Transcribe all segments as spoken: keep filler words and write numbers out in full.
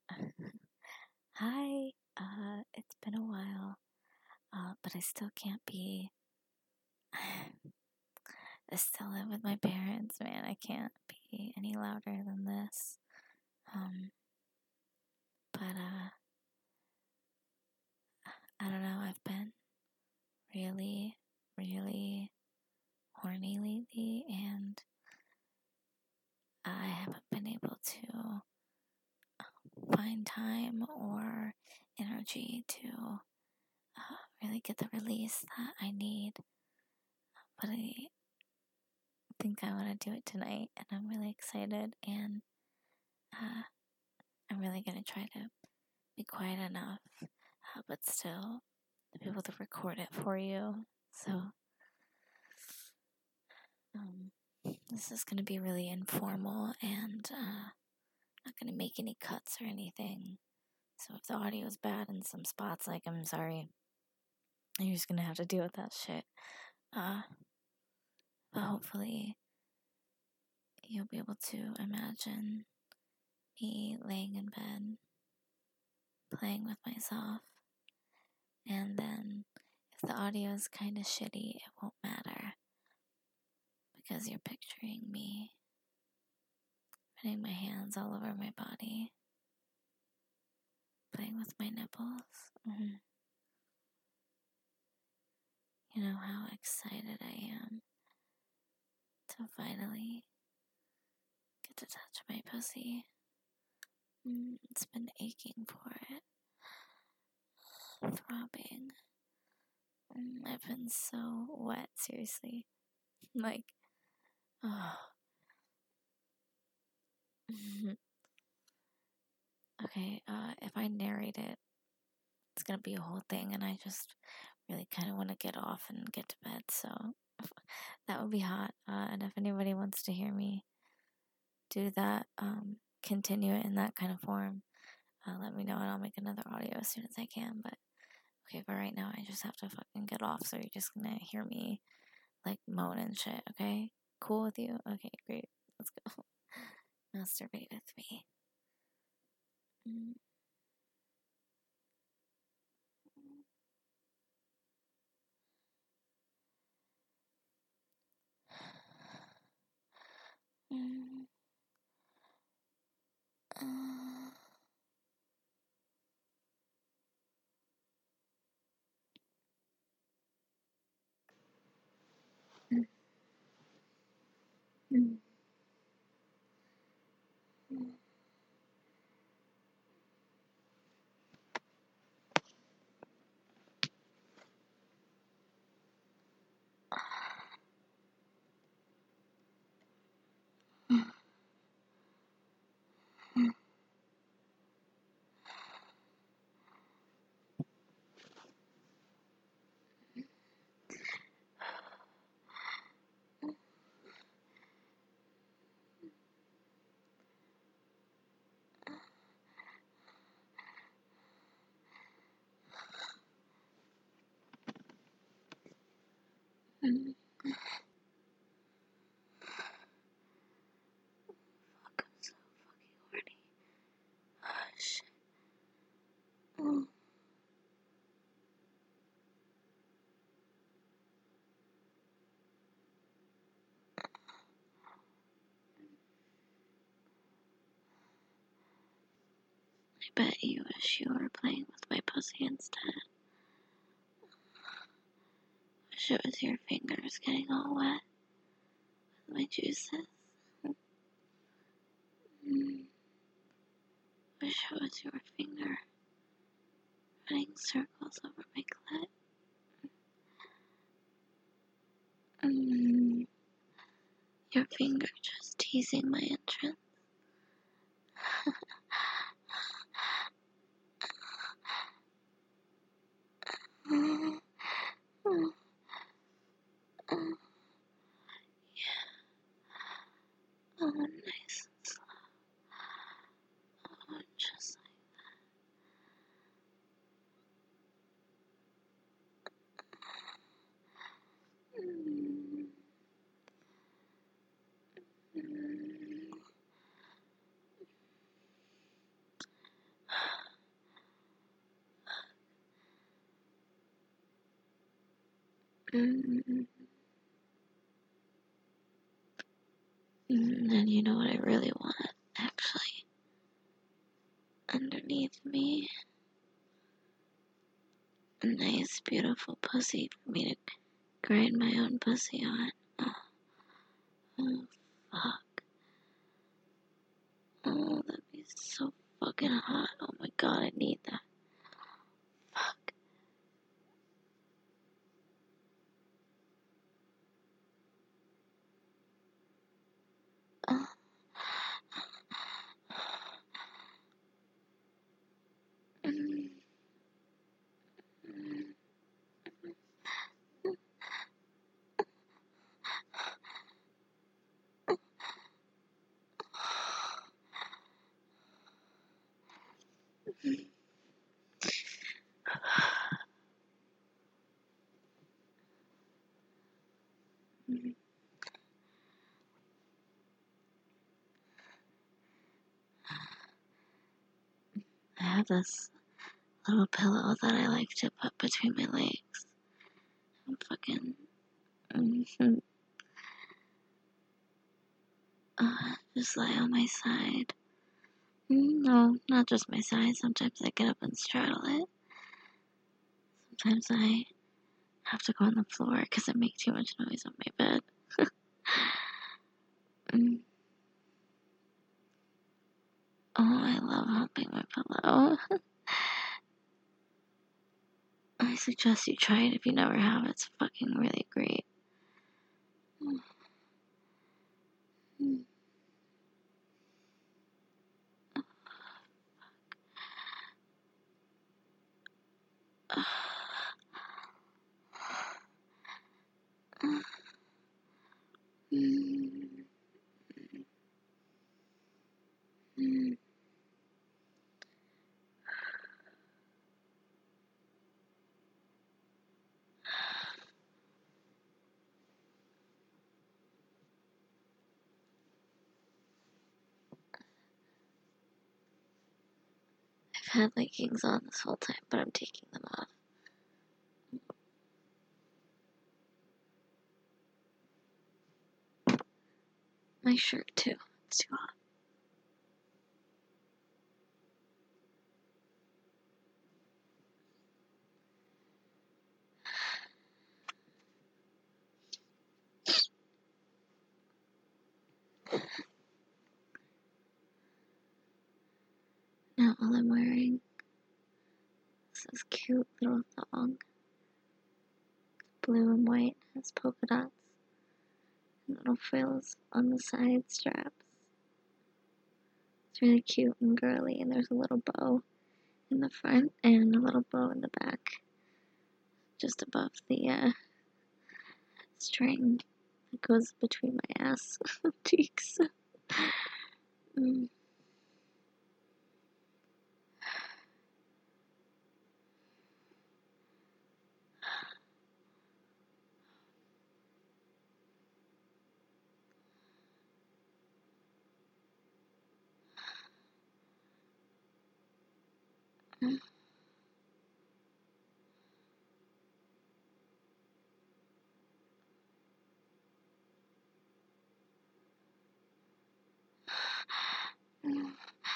Hi, uh, it's been a while, uh, but I still can't be. I still live with my parents, man. I can't be any louder than this. Um, but, uh, I don't know, I've been really, really horny lately, and I haven't been able to find time or energy to uh, really get the release that I need. But I think I want to do it tonight, and I'm really excited, and uh, I'm really going to try to be quiet enough, uh, but still be able to record it for you. So, um, this is going to be really informal, and uh, not going to make any cuts or anything. So if the audio is bad in some spots, like, I'm sorry, you're just going to have to deal with that shit. Uh, but hopefully you'll be able to imagine me laying in bed, playing with myself, and then if the audio is kind of shitty, it won't matter, because you're picturing me putting my hands all over my body, playing with my nipples. Mm-hmm. You know how excited I am to finally get to touch my pussy. Mm, it's been aching for it, throbbing. Mm, I've been so wet, seriously. Like, oh. Okay, uh, if I narrate it, it's gonna be a whole thing, and I just really kind of want to get off and get to bed, so that would be hot. Uh, and if anybody wants to hear me do that, um, continue it in that kind of form, uh, let me know, and I'll make another audio as soon as I can. But okay, for right now, I just have to fucking get off, so you're just gonna hear me like moan and shit. Okay, cool with you? Okay, great. Let's go. Masturbate with me. Mm. Mm. Uh. Mm. Mm. Mm. Mm. Mm. Fuck, I'm so fucking horny. Oh, shit. Mm. I bet you wish you were playing with my pussy instead. Wish it was your fingers getting all wet with my juices. Mm. Wish it was your finger running circles over my clit. Mm. Your finger just teasing my entrance. Mm. Mm. Mm. Oh, nice and slow. Oh, just like mm. Mm. Mm. And you know what I really want, actually? Underneath me, a nice, beautiful pussy for me to grind my own pussy on. Oh, oh fuck. Oh, that'd be so fucking hot. Oh my god, I need that. Fuck. Oh. Mm. Mm. Mm. I have this little pillow that I like to put between my legs. I'm fucking. Mm-hmm. Uh, just lie on my side. Mm, no, not just my side. Sometimes I get up and straddle it. Sometimes I have to go on the floor because I make too much noise on my bed. mm. Oh, I love humping my pillow. I suggest you try it if you never have. It's fucking really great. Mm. Mm. Mm. I've had leggings on this whole time, but I'm taking them off. My shirt, too. It's too hot. Now all I'm wearing is this cute little thong. Blue and white, has polka dots and little frills on the side straps. It's really cute and girly, and there's a little bow in the front and a little bow in the back, just above the uh, string that goes between my ass cheeks. Mm. Mm. Mm.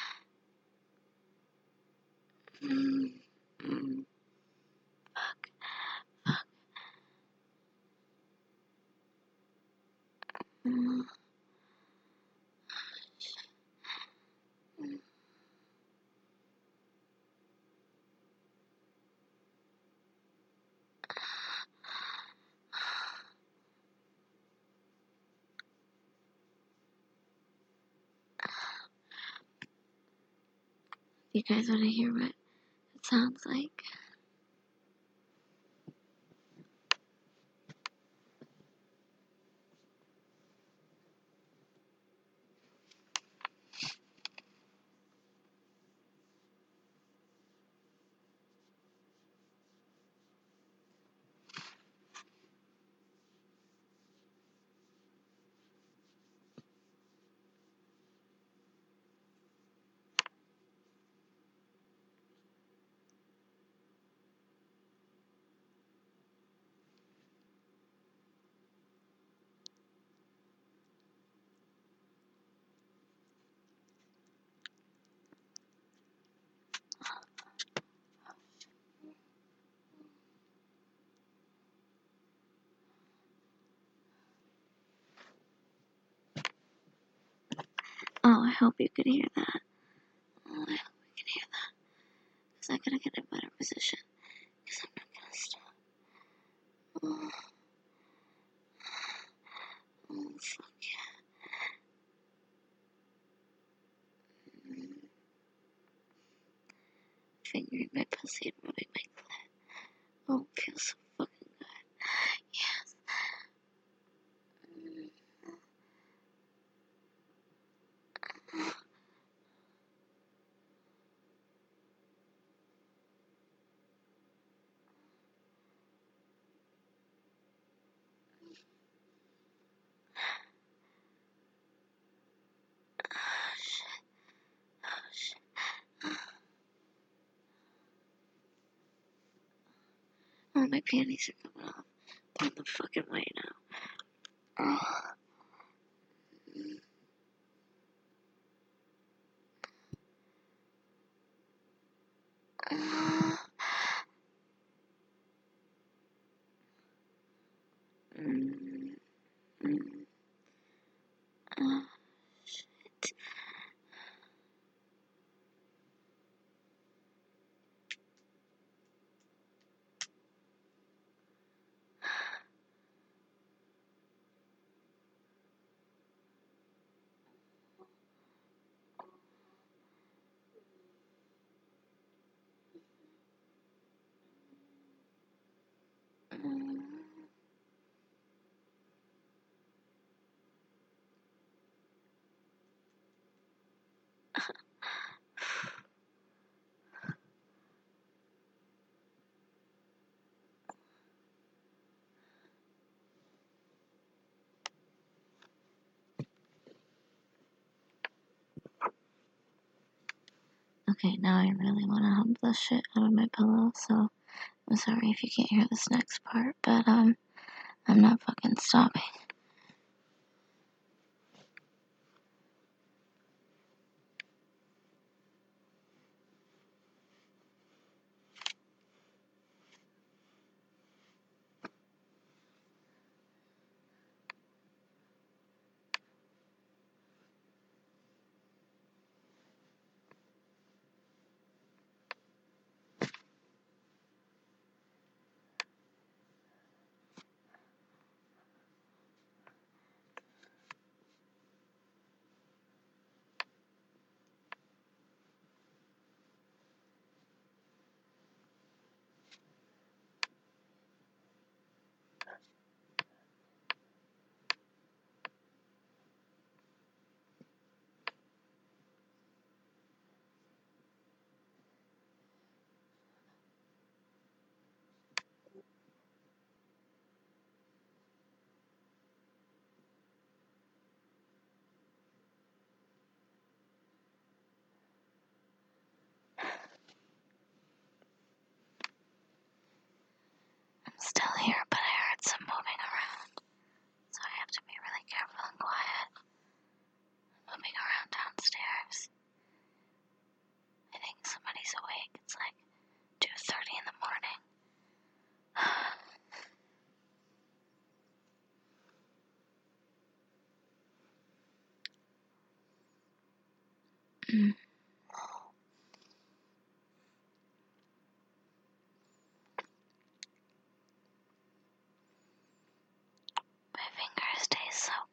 Mm. Mm. Fuck. Fuck. Mm. Mm. You guys want to hear what it sounds like? hope you could hear that. Oh, I hope you can hear that. Because I gotta get a better position. Because I'm not gonna stop. Oh, oh fuck yeah. Mm. Fingering my pussy and rubbing my clit. Oh, it feels so fucking good. Yes. Mm. Oh shit. Oh shit. Oh, my panties are coming off. They're on the fucking way now. Oh. Mm. Mm. Mm. Oh shit. Mm. Okay, now I really want to hump the shit out of my pillow, so I'm sorry if you can't hear this next part, but um, I'm not fucking stopping. I'm still here, but I heard some moving around, so I have to be really careful and quiet. I'm moving around downstairs. I think somebody's awake. It's like two thirty in the morning. Mm. My fingers taste so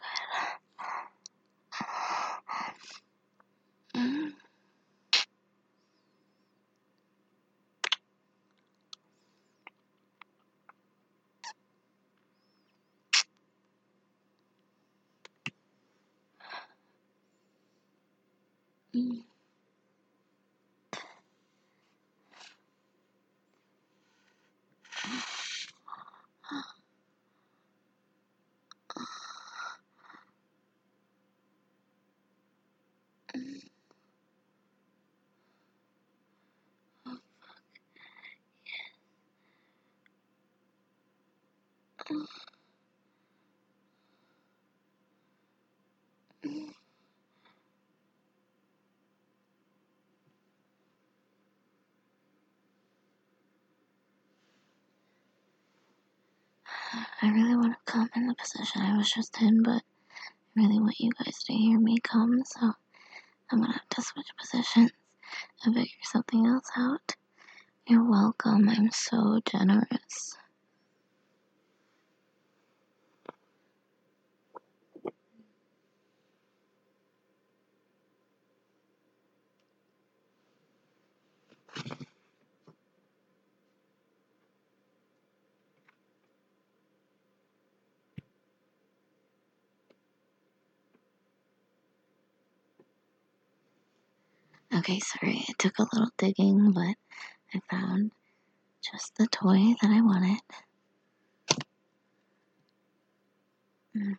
good. Mm. Mm. I really want to come in the position I was just in, but I really want you guys to hear me come, so I'm gonna have to switch positions and figure something else out. You're welcome. I'm so generous. Okay, sorry, it took a little digging, but I found just the toy that I wanted. Mm.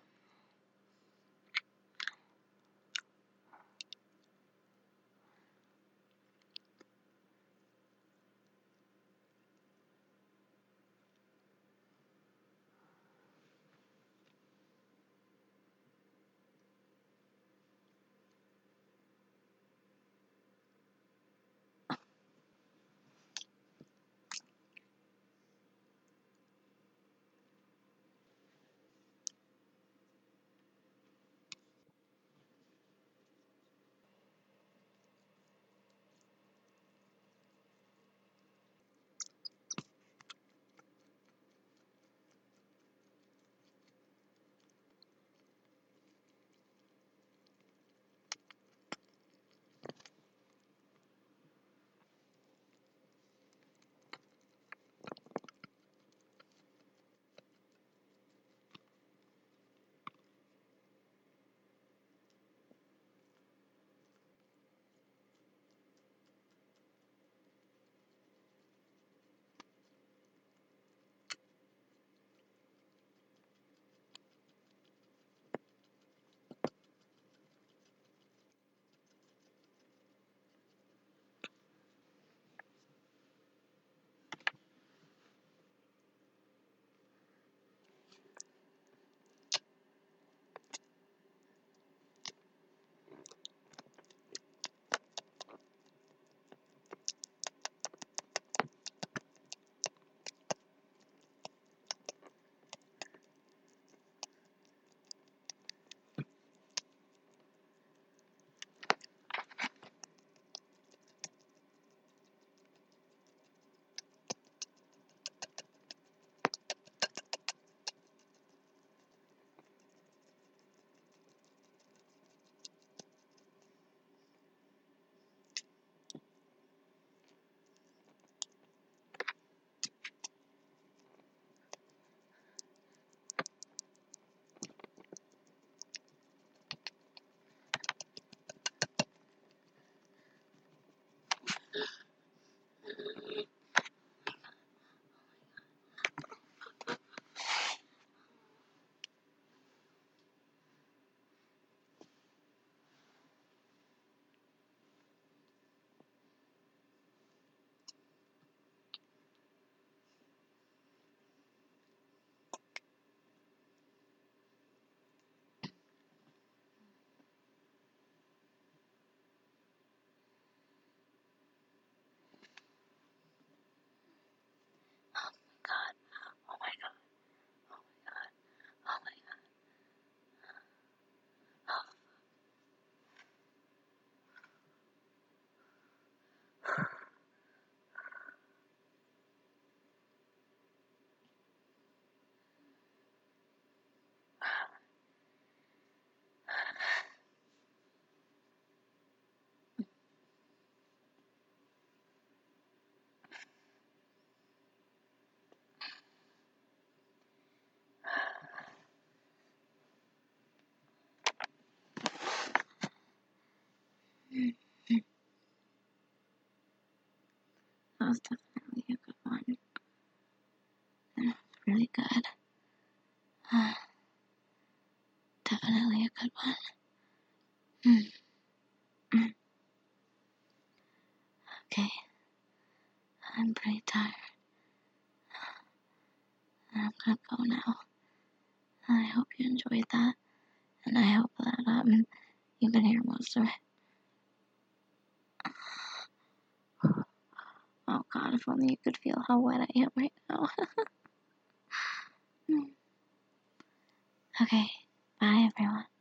God. Oh my God. Oh my God. Oh my God. That was definitely a good one. That was really good. Uh, definitely a good one. Mm. Mm. Okay, I'm pretty tired. I'm gonna go now. I hope you enjoyed that, and I hope that um you can hear most of it. Oh God, if only you could feel how wet I am right now. Okay, bye everyone.